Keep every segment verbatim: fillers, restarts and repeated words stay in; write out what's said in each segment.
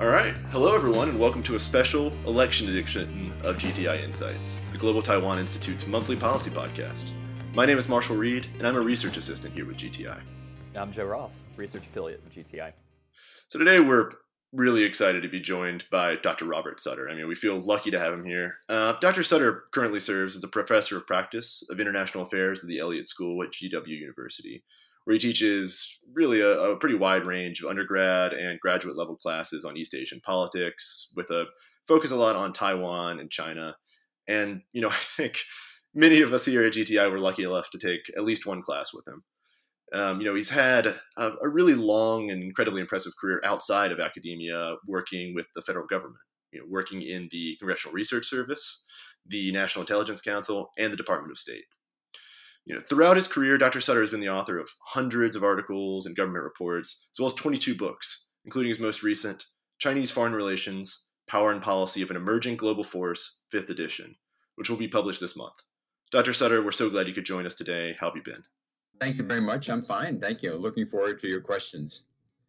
All right. Hello, everyone, and welcome to a special election edition of G T I Insights, the Global Taiwan Institute's monthly policy podcast. My name is Marshall Reed, and I'm a research assistant here with G T I. I'm Joe Ross, research affiliate with G T I. So today we're really excited to be joined by Doctor Robert Sutter. I mean, we feel lucky to have him here. Uh, Doctor Sutter currently serves as a professor of practice of international affairs at the Elliott School at G W University, where he teaches really a, a pretty wide range of undergrad and graduate level classes on East Asian politics, with a focus a lot on Taiwan and China. And, you know, I think many of us here at G T I were lucky enough to take at least one class with him. Um, you know, he's had a, a really long and incredibly impressive career outside of academia, working with the federal government, you know, working in the Congressional Research Service, the National Intelligence Council, and the Department of State. You know, throughout his career, Doctor Sutter has been the author of hundreds of articles and government reports, as well as twenty-two books, including his most recent, Chinese Foreign Relations, Power and Policy of an Emerging Global Force, fifth edition, which will be published this month. Doctor Sutter, we're so glad you could join us today. How have you been? Thank you very much. I'm fine. Thank you. Looking forward to your questions.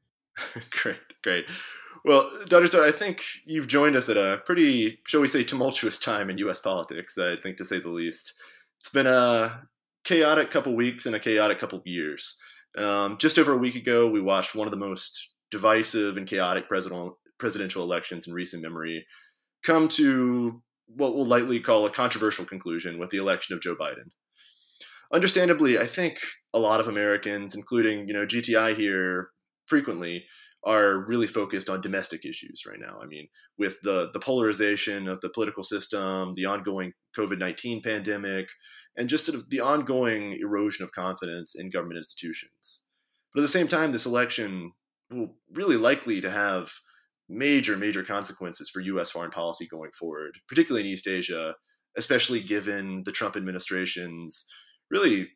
Great, great. Well, Doctor Sutter, I think you've joined us at a pretty, shall we say, tumultuous time in U S politics, I think, to say the least. It's been a chaotic couple weeks and a chaotic couple years. Um, just over a week ago, we watched one of the most divisive and chaotic president, presidential elections in recent memory come to what we'll lightly call a controversial conclusion with the election of Joe Biden. Understandably, I think a lot of Americans, including, you know, G T I here frequently, are really focused on domestic issues right now. I mean, with the, the polarization of the political system, the ongoing covid nineteen pandemic, and just sort of the ongoing erosion of confidence in government institutions. But at the same time, this election will really likely to have major, major consequences for U S foreign policy going forward, particularly in East Asia, especially given the Trump administration's really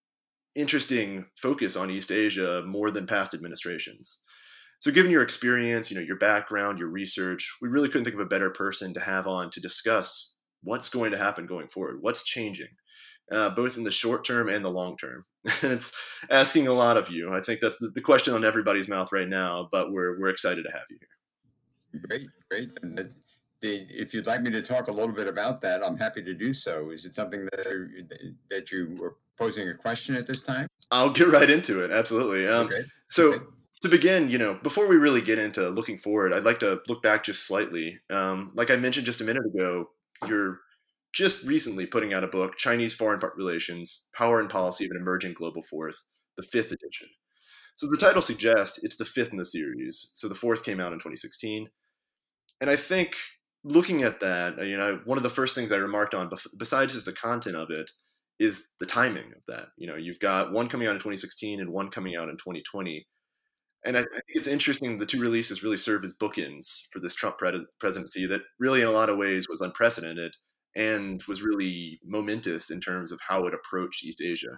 interesting focus on East Asia more than past administrations. So given your experience, you know, your background, your research, we really couldn't think of a better person to have on to discuss what's going to happen going forward, what's changing, uh, both in the short term and the long term. And it's asking a lot of you. I think that's the, the question on everybody's mouth right now, but we're we're excited to have you here. Great, great. And that, the, if you'd like me to talk a little bit about that, I'm happy to do so. Is it something that, that you were posing a question at this time? I'll get right into it. Absolutely. Um, okay. So okay. to begin, you know, before we really get into looking forward, I'd like to look back just slightly. Um, like I mentioned just a minute ago, you're just recently putting out a book, Chinese Foreign Relations, Power and Policy of an Emerging Global Force, the fifth edition. So the title suggests it's the fifth in the series. So the fourth came out in twenty sixteen. And I think looking at that, you know, one of the first things I remarked on, besides just the content of it, is the timing of that. You know, you've got one coming out in twenty sixteen and one coming out in twenty twenty. And I, I think it's interesting the two releases really serve as bookends for this Trump pres- presidency that really in a lot of ways was unprecedented and was really momentous in terms of how it approached East Asia.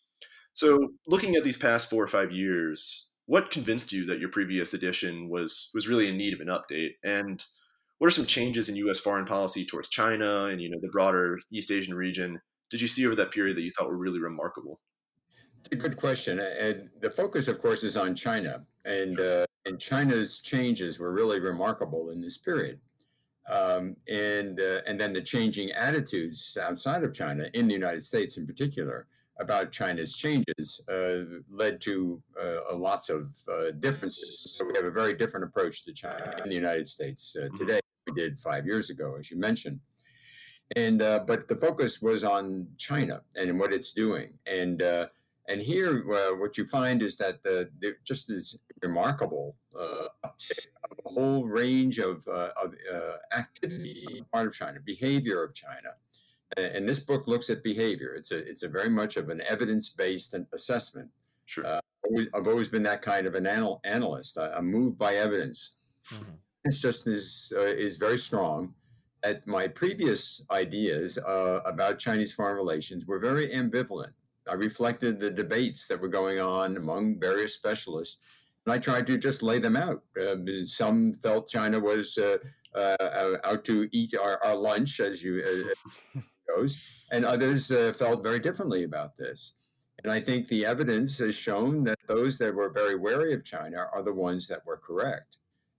So looking at these past four or five years, what convinced you that your previous edition was was really in need of an update? And what are some changes in U S foreign policy towards China and, you know, the broader East Asian region did you see over that period that you thought were really remarkable? It's a good question. And the focus, of course, is on China. And, uh, and China's changes were really remarkable in this period. Um, and, uh, and then the changing attitudes outside of China, in the United States in particular, about China's changes uh, led to uh, lots of uh, differences. So we have a very different approach to China in the United States uh, today than we did five years ago, as you mentioned. And uh, but the focus was on China and what it's doing. And uh, and here, uh, what you find is that the, the just is remarkable uh, uptick of a whole range of, uh, of uh, activity on the part of China, behavior of China. And this book looks at behavior. It's a it's a very much of an evidence-based assessment. Sure. Uh, always, I've always been that kind of an anal- analyst. I, I'm moved by evidence. Mm-hmm. It's just is uh, is very strong. At my previous ideas uh, about Chinese foreign relations were very ambivalent. I reflected the debates that were going on among various specialists, and I tried to just lay them out. Uh, some felt China was uh, uh, out to eat our, our lunch, as you. Uh, goes, and others uh, felt very differently about this. And I think the evidence has shown that those that were very wary of China are the ones that were correct.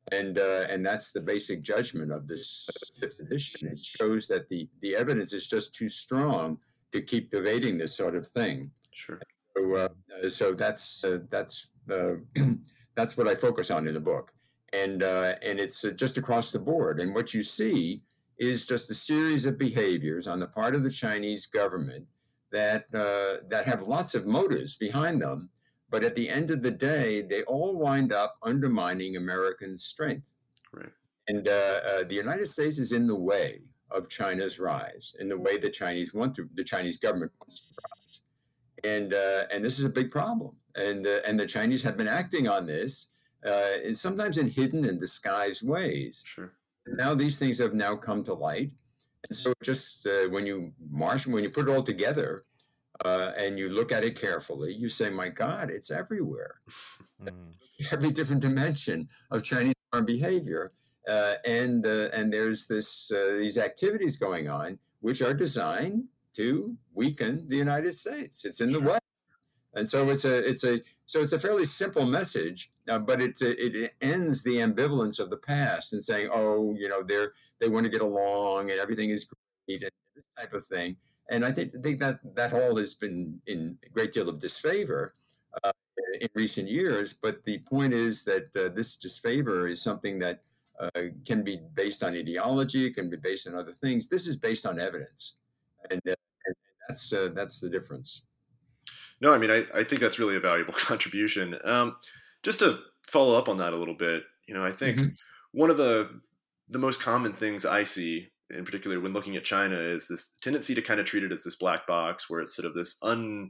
And uh, and that's the basic judgment of this fifth edition. It shows that the the evidence is just too strong to keep debating this sort of thing. Sure. So, uh, Mm. uh, so that's uh, that's uh, that's what I focus on in the book, and uh, and it's uh, just across the board. And what you see is just a series of behaviors on the part of the Chinese government that uh, that have lots of motives behind them, but at the end of the day, they all wind up undermining American strength. Right. And uh, uh, the United States is in the way of China's rise, in the way the Chinese want to, the Chinese government wants to rise. And uh, and this is a big problem. And uh, and the Chinese have been acting on this, uh, and sometimes in hidden and disguised ways. Sure. And now these things have now come to light. And so just uh, when you marshal, when you put it all together, uh, and you look at it carefully, you say, "My God, it's everywhere." Mm. Every different dimension of Chinese foreign behavior, uh, and uh, and there's this uh, these activities going on which are designed to weaken the United States. It's in the Sure. way, and so it's a it's a so it's a fairly simple message, uh, but it it ends the ambivalence of the past and saying, oh, you know, they're they want to get along and everything is great and this type of thing. And I think think that that all has been in a great deal of disfavor uh, in recent years. But the point is that uh, this disfavor is something that uh, can be based on ideology, it can be based on other things. This is based on evidence, and, uh, and that's uh, that's the difference. No, I mean, I, I think that's really a valuable contribution. Um, just to follow up on that a little bit, you know, I think Mm-hmm. one of the the most common things I see, in particular when looking at China, is this tendency to kind of treat it as this black box, where it's sort of this un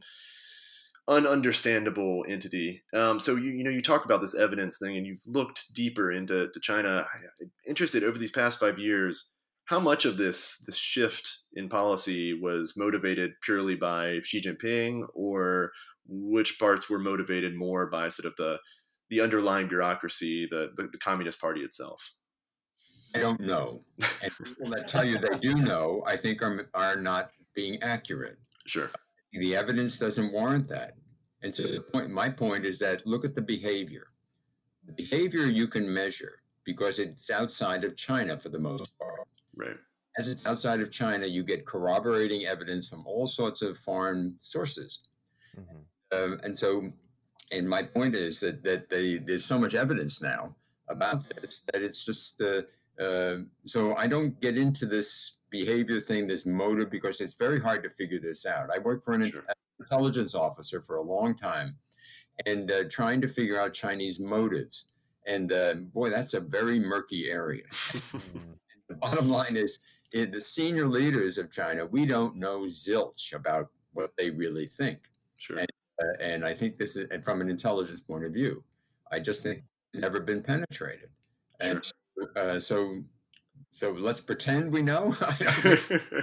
ununderstandable entity. Um, so you you know you talk about this evidence thing, and you've looked deeper into to China. I'm interested over these past five years, how much of this this shift in policy was motivated purely by Xi Jinping, or which parts were motivated more by sort of the the underlying bureaucracy, the the, the Communist Party itself? I don't know. And people that tell you they do know, I think are, are not being accurate. Sure. The evidence doesn't warrant that. And so the point, my point is that look at the behavior. The behavior you can measure because it's outside of China for the most part. Right. As it's outside of China, you get corroborating evidence from all sorts of foreign sources. Mm-hmm. Um, and so, and my point is that that they, there's so much evidence now about this that it's just uh, uh, so I don't get into this behavior thing, this motive, because it's very hard to figure this out. I worked for an Sure. intelligence officer for a long time, and uh, trying to figure out Chinese motives. And uh, boy, that's a very murky area. Mm. The bottom line is, in the senior leaders of China, we don't know zilch about what they really think. Sure. And, uh, and I think this is, and from an intelligence point of view, I just think it's never been penetrated. And uh, so, so let's pretend we know. I don't,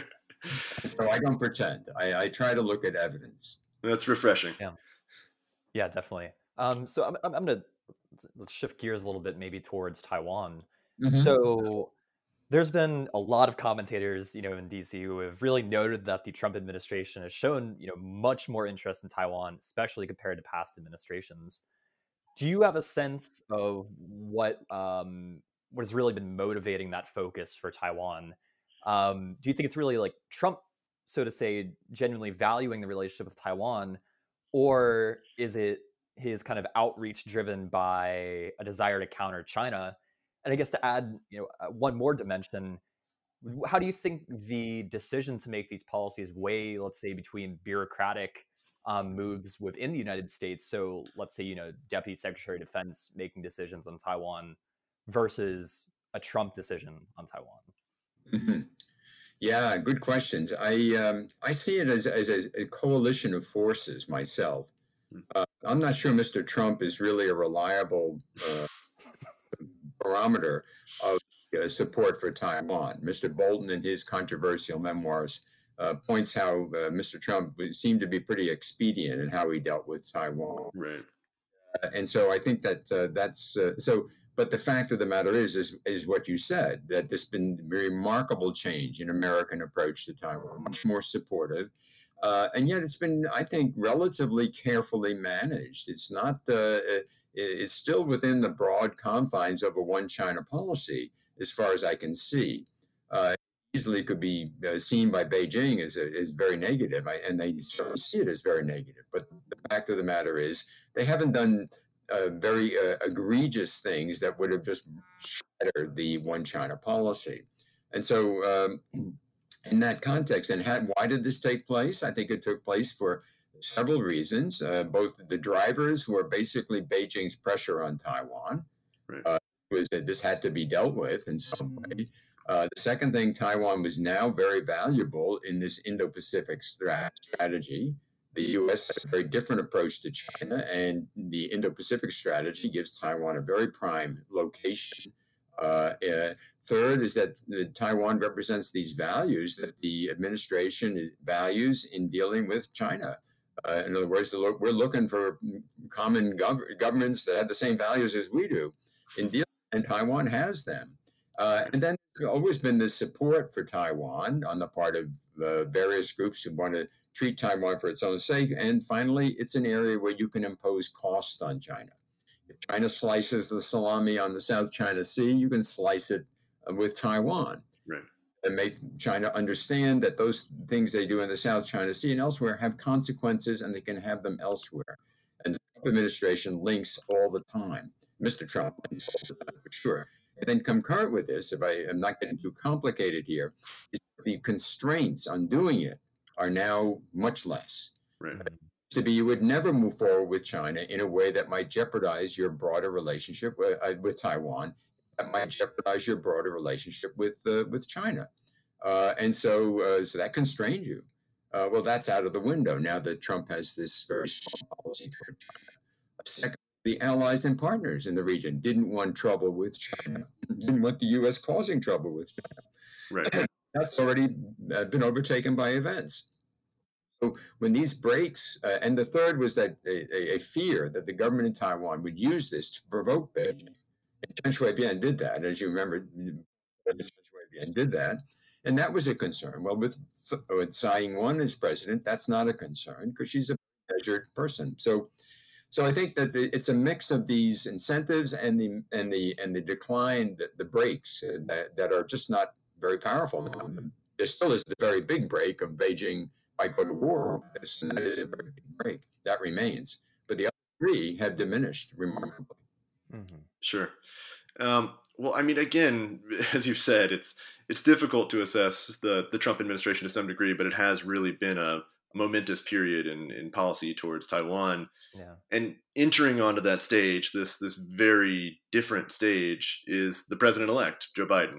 so I don't pretend. I, I try to look at evidence. That's refreshing. Yeah. Yeah, definitely. Um, so I'm, I'm, I'm gonna let's shift gears a little bit, maybe towards Taiwan. Mhm. So there's been a lot of commentators, you know, in D C who have really noted that the Trump administration has shown, you know, much more interest in Taiwan, especially compared to past administrations. Do you have a sense of what um, what has really been motivating that focus for Taiwan? Um, do you think it's really like Trump, so to say, genuinely valuing the relationship with Taiwan, or is it his kind of outreach driven by a desire to counter China? And I guess to add, you know, uh, one more dimension, how do you think the decision to make these policies weigh, let's say, between bureaucratic um, moves within the United States? So let's say, you know, Deputy Secretary of Defense making decisions on Taiwan versus a Trump decision on Taiwan. Mm-hmm. Yeah, good questions. I um, I see it as, as a, a coalition of forces myself. Uh, I'm not sure Mister Trump is really a reliable uh, barometer of uh, support for Taiwan. Mister Bolton, in his controversial memoirs, uh, points how uh, Mister Trump seemed to be pretty expedient in how he dealt with Taiwan. Right. Uh, and so I think that uh, that's uh, so. But the fact of the matter is, is, is what you said, that there's been a remarkable change in American approach to Taiwan, much more supportive. Uh, and yet it's been, I think, relatively carefully managed. It's not, uh, it- it's still within the broad confines of a one China policy, as far as I can see. Uh, easily could be uh, seen by Beijing as, a, as very negative, I, and they certainly see it as very negative. But the fact of the matter is, they haven't done uh, very uh, egregious things that would have just shattered the one China policy. And so, um, in that context, and had, why did this take place? I think it took place for several reasons. Uh, both the drivers, who are basically Beijing's pressure on Taiwan, Right. uh, was that this had to be dealt with in some way. Uh, the second thing, Taiwan was now very valuable in this Indo-Pacific stra- strategy. The U S has a very different approach to China, and the Indo-Pacific strategy gives Taiwan a very prime location. Uh, uh, third is that uh, Taiwan represents these values that the administration values in dealing with China. Uh, in other words, we're looking for common gov- governments that have the same values as we do in dealing, and Taiwan has them. Uh, and then there's always been this support for Taiwan on the part of uh, various groups who want to treat Taiwan for its own sake. And finally, it's an area where you can impose cost on China. If China slices the salami on the South China Sea, you can slice it uh, with Taiwan. Right. And make China understand that those things they do in the South China Sea and elsewhere have consequences, and they can have them elsewhere. And the Trump administration links all the time. Mister Trump links all the time, for sure. And then concurrent with this, if I am not getting too complicated here, is the constraints on doing it are now much less. Right. To be, you would never move forward with China in a way that might jeopardize your broader relationship with, uh, with Taiwan, that might jeopardize your broader relationship with uh, with China, uh, and so uh, so that constrained you. Uh, well, that's out of the window now that Trump has this very strong policy toward China. Second, the allies and partners in the region didn't want trouble with China, didn't want the U S causing trouble with China. Right. That's already uh, been overtaken by events. So when these breaks, uh, and the third was that a, a, fear that the government in Taiwan would use this to provoke Beijing. And Chen Shui-bian did that, as you remember, Chen Shui-bian did that, and that was a concern. Well, with, with Tsai Ing-wen as president, that's not a concern because she's a measured person. So, so I think that it's a mix of these incentives and the and the and the decline, the, the breaks uh, that, that are just not very powerful. There still is the very big break of Beijing might go to war with this, and that is a very big break. That remains. But the other three have diminished remarkably. Mm-hmm. Sure. Um, well, I mean, again, as you've said, it's it's difficult to assess the the Trump administration to some degree, but it has really been a momentous period in, in policy towards Taiwan. Yeah. And entering onto that stage, this this very different stage, is the president-elect, Joe Biden.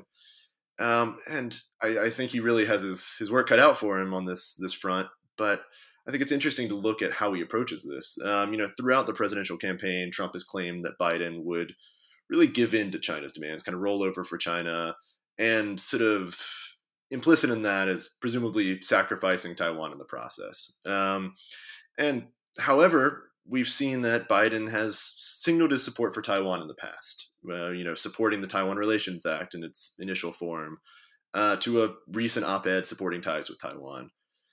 Um, and I, I think he really has his, his work cut out for him on this this front. But I think it's interesting to look at how he approaches this. Um, you know, throughout the presidential campaign, Trump has claimed that Biden would really give in to China's demands, kind of roll over for China, and sort of implicit in that is presumably sacrificing Taiwan in the process. Um, and however, we've seen that Biden has signaled his support for Taiwan in the past, uh, you know, supporting the Taiwan Relations Act in its initial form, uh, to a recent op-ed supporting ties with Taiwan.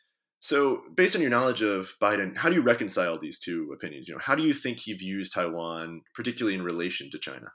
So based on your knowledge of Biden, how do you reconcile these two opinions? You know, how do you think he views Taiwan, particularly in relation to China?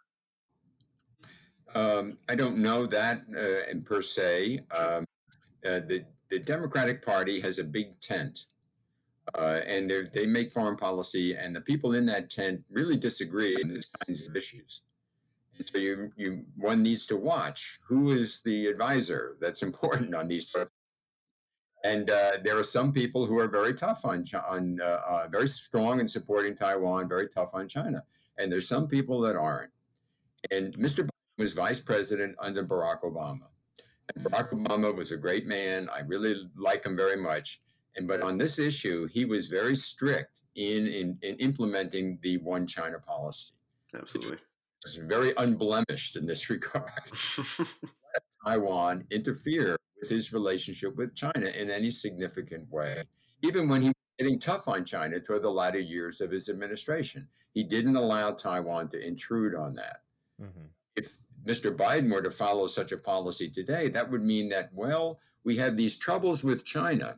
Um, I don't know that uh, in per se. Um, uh, the, the Democratic Party has a big tent, uh, and they make foreign policy, and the people in that tent really disagree on these kinds of issues. And so you, you, one needs to watch who is the advisor that's important on these sorts. And uh, there are some people who are very tough on, on uh, uh, very strong in supporting Taiwan, very tough on China, and there's some people that aren't. And Mister Biden was vice president under Barack Obama. And Barack Obama was a great man. I really like him very much. And but on this issue, he was very strict in in, in implementing the one China policy. Absolutely. It's very unblemished in this regard. Taiwan interfere with his relationship with China in any significant way, even when he was getting tough on China toward the latter years of his administration. He didn't allow Taiwan to intrude on that. Mm-hmm. If Mister Biden were to follow such a policy today, that would mean that, well, we have these troubles with China,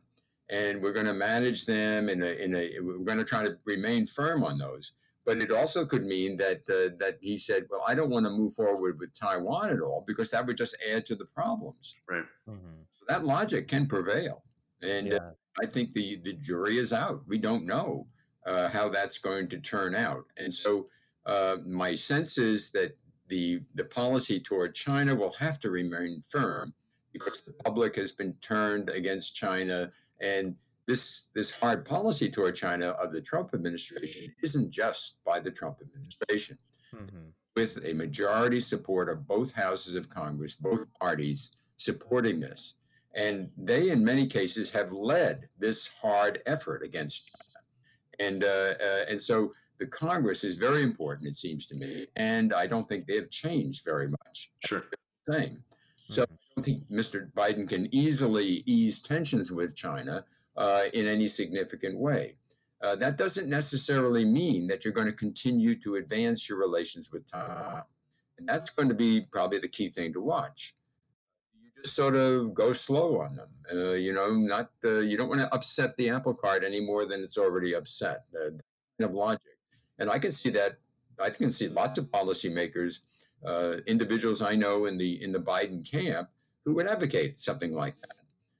and we're going to manage them in a, in a, we're going to try to remain firm on those. But it also could mean that uh, that he said, well, I don't want to move forward with Taiwan at all because that would just add to the problems. Right. Mm-hmm. That logic can prevail. And uh, Yeah. I think the, the jury is out. We don't know uh, how that's going to turn out. And so uh, my sense is that the, the policy toward China will have to remain firm because the public has been turned against China. And this, this hard policy toward China of the Trump administration isn't just by the Trump administration. Mm-hmm. With a majority support of both houses of Congress, both parties supporting this. And they, in many cases, have led this hard effort against China. And, uh, uh, and so the Congress is very important, it seems to me. And I don't think they've changed very much. Sure. Thing. So Mm-hmm. I don't think Mister Biden can easily ease tensions with China uh, in any significant way. Uh, that doesn't necessarily mean that you're going to continue to advance your relations with Taiwan. And that's going to be probably the key thing to watch. You just sort of go slow on them. Uh, you know, not uh, you don't want to upset the apple cart any more than it's already upset. Uh, that kind of logic. And I can see that. I can see lots of policymakers, uh, individuals I know in the in the Biden camp, who would advocate something like that.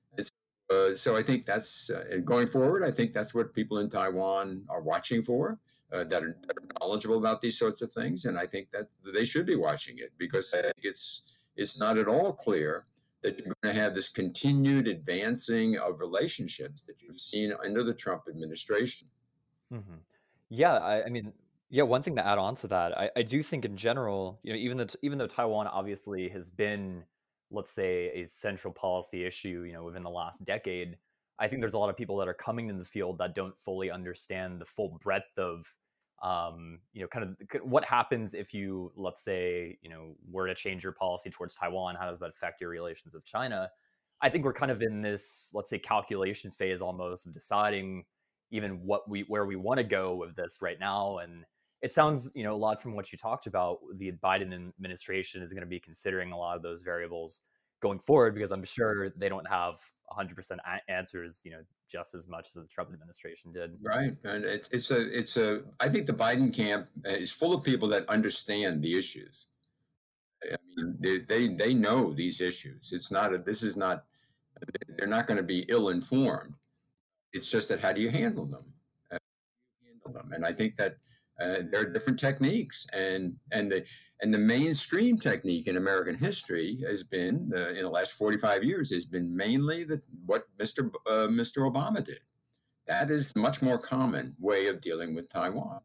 Uh, so I think that's uh, going forward. I think that's what people in Taiwan are watching for, uh, that, are, that are knowledgeable about these sorts of things, and I think that they should be watching it because I think it's it's not at all clear that you're going to have this continued advancing of relationships that you've seen under the Trump administration. Mm-hmm. Yeah, I, I mean, yeah. One thing to add on to that, I, I do think in general, you know, even though even though Taiwan obviously has been, let's say, a central policy issue, you know, within the last decade, I think there's a lot of people that are coming in the field that don't fully understand the full breadth of, um, you know, kind of what happens if you, let's say, you know, were to change your policy towards Taiwan. How does that affect your relations with China? I think we're kind of in this, let's say, calculation phase almost of deciding even what we where we want to go with this right now. And it sounds, you know, a lot from what you talked about, the Biden administration is going to be considering a lot of those variables going forward, because I'm sure they don't have one hundred percent a- answers, you know, just as much as the Trump administration did. Right, and it, it's a it's a. I think the Biden camp is full of people that understand the issues. I mean, they they, they know these issues. It's not a, this is not. They're not going to be ill informed. It's just that how do you handle them? Uh, handle them, and I think that uh, there are different techniques, and and the and the mainstream technique in American history has been uh, in the last forty-five years has been mainly the what Mister B- uh, Mister Obama did. That is the much more common way of dealing with Taiwan.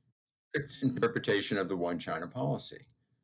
Its interpretation of the one China policy.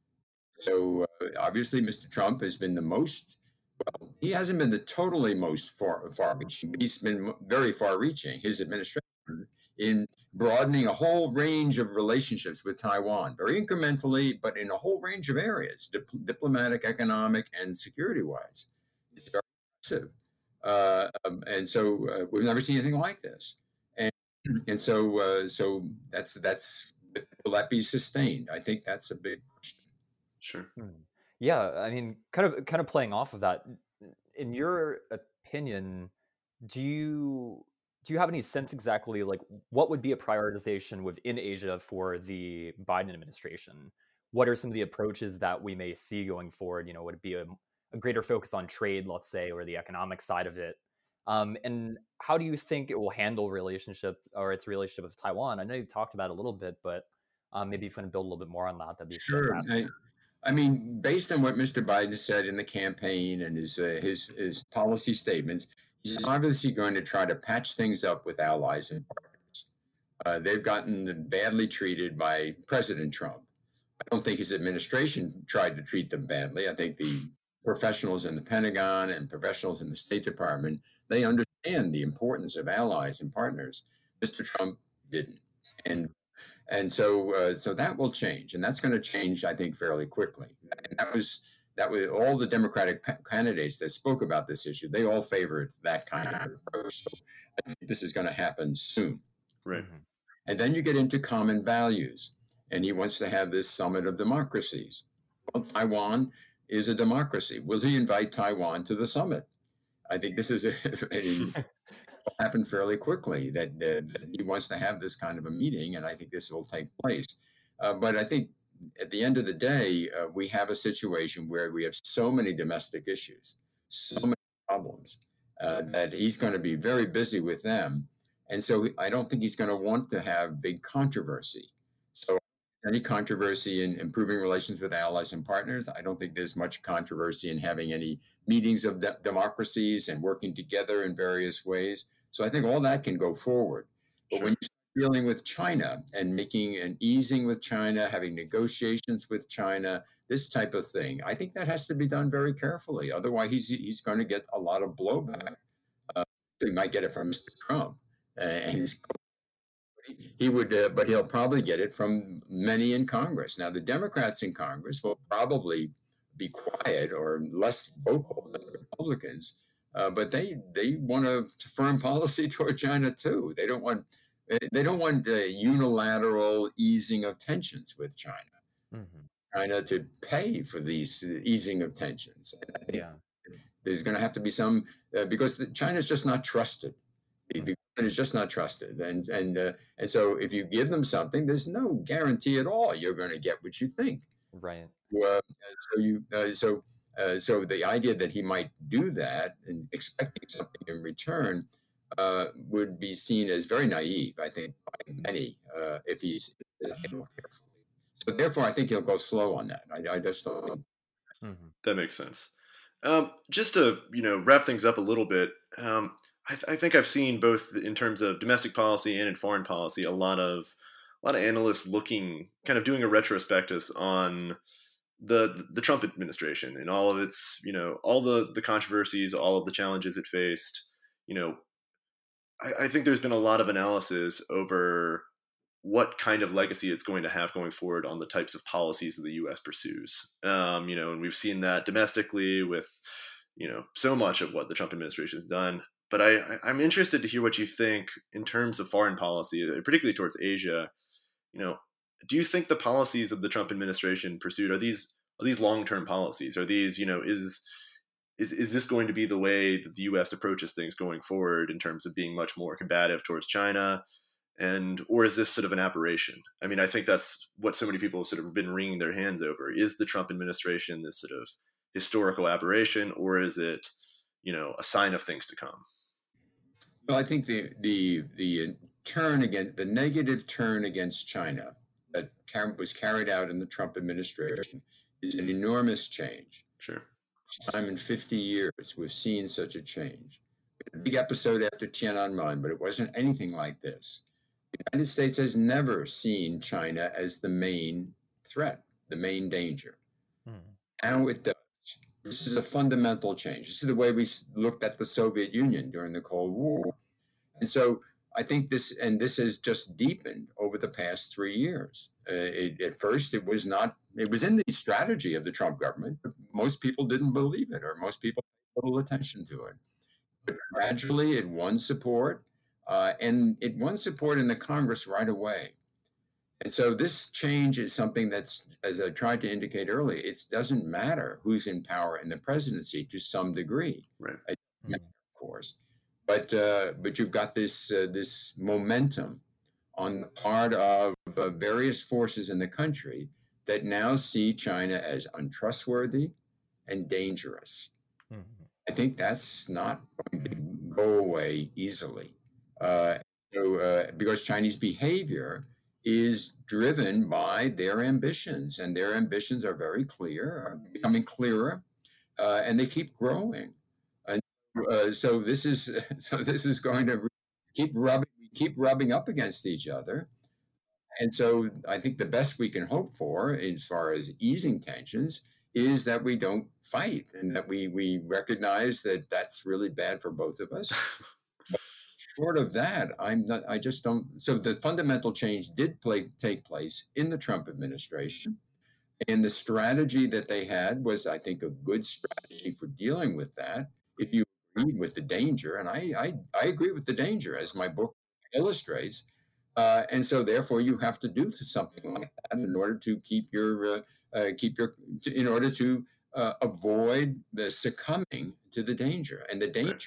So uh, obviously, Mister Trump has been the most. Well, he hasn't been the totally most far far-reaching, but he's been very far-reaching. His administration in broadening a whole range of relationships with Taiwan, very incrementally, but in a whole range of areas, dip- diplomatic, economic, and security-wise. It's very impressive, uh, um, and so uh, we've never seen anything like this. And and so uh, so that's that's will that be sustained? I think that's a big question. Sure. Hmm. Yeah, I mean, kind of kind of playing off of that, in your opinion, do you do you have any sense exactly like what would be a prioritization within Asia for the Biden administration? What are some of the approaches that we may see going forward? You know, would it be a, a greater focus on trade, let's say, or the economic side of it? Um, and how do you think it will handle relationship or its relationship with Taiwan? I know you've talked about it a little bit, but um, maybe if you want to build a little bit more on that, that'd be Sure. fantastic. I, I mean, based on what Mister Biden said in the campaign and his uh, his his policy statements, he's obviously going to try to patch things up with allies and partners. Uh, they've gotten badly treated by President Trump. I don't think his administration tried to treat them badly. I think the professionals in the Pentagon and professionals in the State Department, they understand the importance of allies and partners. Mister Trump didn't. And and so uh, so that will change, and that's going to change, I think, fairly quickly. And that was that was all the Democratic pa- candidates that spoke about this issue. They all favored that kind of approach. So I think this is going to happen soon. Right. Mhm. And then you get into common values, and he wants to have this summit of democracies. Well, Taiwan is a democracy. Will he invite Taiwan to the summit? I think this is a, happen fairly quickly that, uh, that he wants to have this kind of a meeting, and I think this will take place. Uh, but I think at the end of the day, uh, we have a situation where we have so many domestic issues, so many problems, uh, that he's going to be very busy with them. And so I don't think he's going to want to have big controversy. So any controversy in improving relations with allies and partners, I don't think there's much controversy in having any meetings of de- democracies and working together in various ways. So I think all that can go forward. But Sure. when you start dealing with China and making an easing with China, having negotiations with China, this type of thing, I think that has to be done very carefully. Otherwise, he's he's going to get a lot of blowback. Uh, he might get it from Mister Trump, uh, and he's he would, uh, but he'll probably get it from many in Congress. Now, the Democrats in Congress will probably be quiet or less vocal than the Republicans, uh, but they they want a firm policy toward China too. They don't want they don't want a unilateral easing of tensions with China. Mm-hmm. China to pay for these easing of tensions. And I think Yeah. there's going to have to be some uh, because China is just not trusted. The, the government is just not trusted, and and uh, and so if you give them something, there's no guarantee at all you're going to get what you think. Right. Uh, so you uh, so uh, so the idea that he might do that and expecting something in return uh, would be seen as very naive, I think, by many uh, if he's handled carefully. So therefore, I think he'll go slow on that. I, I just don't think. Mm-hmm. That makes sense. Um, just to you know wrap things up a little bit, um, I, th- I think I've seen both in terms of domestic policy and in foreign policy a lot of a lot of analysts looking, kind of doing a retrospectus on the the Trump administration and all of its you know all the the controversies, all of the challenges it faced. You know, I, I think there's been a lot of analysis over what kind of legacy it's going to have going forward on the types of policies that the U S pursues. Um, you know, and we've seen that domestically with, you know, so much of what the Trump administration has done. But I, I- I'm interested to hear what you think in terms of foreign policy, uh, particularly towards Asia. You know, do you think the policies of the Trump administration pursued are these are these long term policies? Are these, you know, is is is this going to be the way that the U S approaches things going forward in terms of being much more combative towards China? And or is this sort of an aberration? I mean, I think that's what so many people have sort of been wringing their hands over. Is the Trump administration this sort of historical aberration, or is it, you know, a sign of things to come? Well, I think the the the turn against the negative turn against China that was carried out in the Trump administration is an enormous change. Sure. First time in fifty years we've seen such a change. A big episode after Tiananmen, but it wasn't anything like this. The United States has never seen China as the main threat, the main danger. Mm-hmm. Now it does. This is a fundamental change. This is the way we looked at the Soviet Union during the Cold War. And so I think this, and this has just deepened over the past three years. Uh, it, at first, it was not, it was in the strategy of the Trump government, but most people didn't believe it, or most people paid little attention to it. But gradually, it won support, uh, and it won support in the Congress right away. And so this change is something that's, as I tried to indicate earlier, it doesn't matter who's in power in the presidency to some degree. Right. It doesn't matter, of course, but uh, but you've got this uh, this momentum on the part of uh, various forces in the country that now see China as untrustworthy and dangerous. Mm-hmm. I think that's not going to go away easily. Uh, so, uh, because Chinese behavior is driven by their ambitions, and their ambitions are very clear, are becoming clearer, uh, and they keep growing. And uh, so this is so this is going to keep rubbing keep rubbing up against each other. And so I think the best we can hope for, as far as easing tensions, is that we don't fight and that we we recognize that that's really bad for both of us. But short of that, I'm not. I just don't. So the fundamental change did play, take place in the Trump administration, and the strategy that they had was, I think, a good strategy for dealing with that. If you agree with the danger, and I I, I agree with the danger, as my book illustrates. Uh, and so, therefore, you have to do something like that in order to keep your uh, uh, keep your in order to uh, avoid the succumbing to the danger. And the Right. danger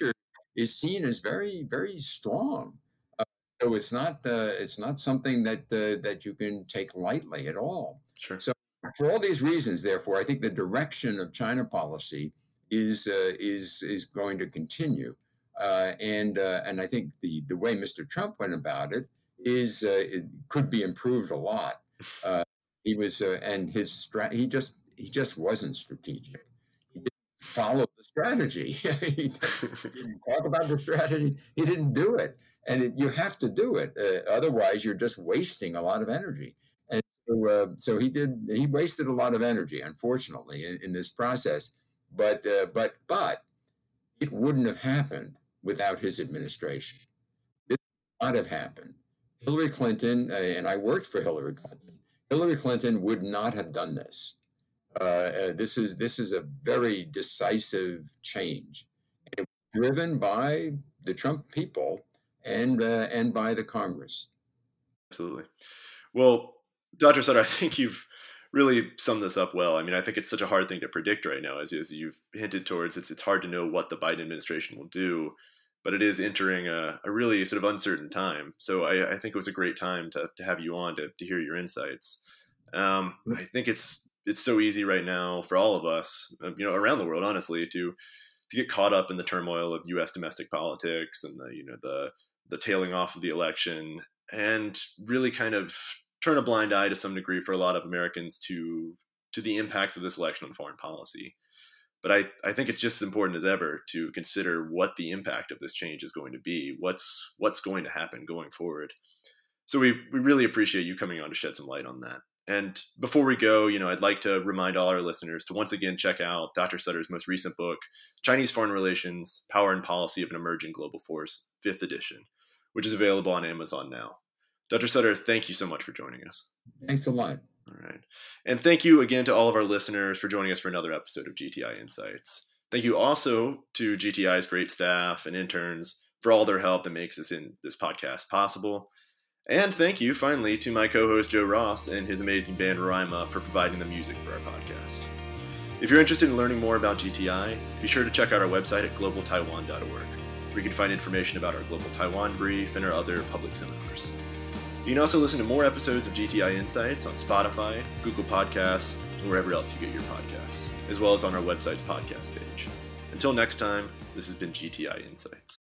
is seen as very, very strong. Uh, so it's not uh, it's not something that uh, that you can take lightly at all. Sure. So for all these reasons, therefore, I think the direction of China policy is uh, is is going to continue, uh, and uh, and I think the the way Mister Trump went about it is uh, it could be improved a lot. Uh, he was uh, and his strat he just he just wasn't strategic. He didn't follow the strategy. He didn't talk about the strategy. He didn't do it, and it, you have to do it. Uh, otherwise, you're just wasting a lot of energy. And so, uh, so he did. He wasted a lot of energy, unfortunately, in, in this process. But uh, but but it wouldn't have happened without his administration. This would not have happened. Hillary Clinton, uh, and I worked for Hillary Clinton. Hillary Clinton would not have done this. Uh, uh, this is this is a very decisive change, and it was driven by the Trump people and uh, and by the Congress. Absolutely. Well, Doctor Sutter, I think you've really summed this up well. I mean, I think it's such a hard thing to predict right now, as, as you've hinted towards. It's it's hard to know what the Biden administration will do, but it is entering a, a really sort of uncertain time. So I, I think it was a great time to, to have you on to, to hear your insights. Um, I think it's it's so easy right now for all of us, you know, around the world, honestly, to to get caught up in the turmoil of U S domestic politics and the you know the the tailing off of the election, and really kind of turn a blind eye to some degree for a lot of Americans to to the impacts of this election on foreign policy. But I, I think it's just as important as ever to consider what the impact of this change is going to be, what's what's going to happen going forward. So we, we really appreciate you coming on to shed some light on that. And before we go, you know, I'd like to remind all our listeners to once again check out Doctor Sutter's most recent book, Chinese Foreign Relations, Power and Policy of an Emerging Global Force, fifth edition, which is available on Amazon now. Doctor Sutter, thank you so much for joining us. Thanks a lot. All right. And thank you again to all of our listeners for joining us for another episode of G T I Insights. Thank you also to G T I's great staff and interns for all their help that makes this in this podcast possible. And thank you, finally, to my co-host Joe Ross and his amazing band Roraima for providing the music for our podcast. If you're interested in learning more about G T I, be sure to check out our website at global taiwan dot org, where you can find information about our Global Taiwan Brief and our other public seminars. You can also listen to more episodes of G T I Insights on Spotify, Google Podcasts, and wherever else you get your podcasts, as well as on our website's podcast page. Until next time, this has been G T I Insights.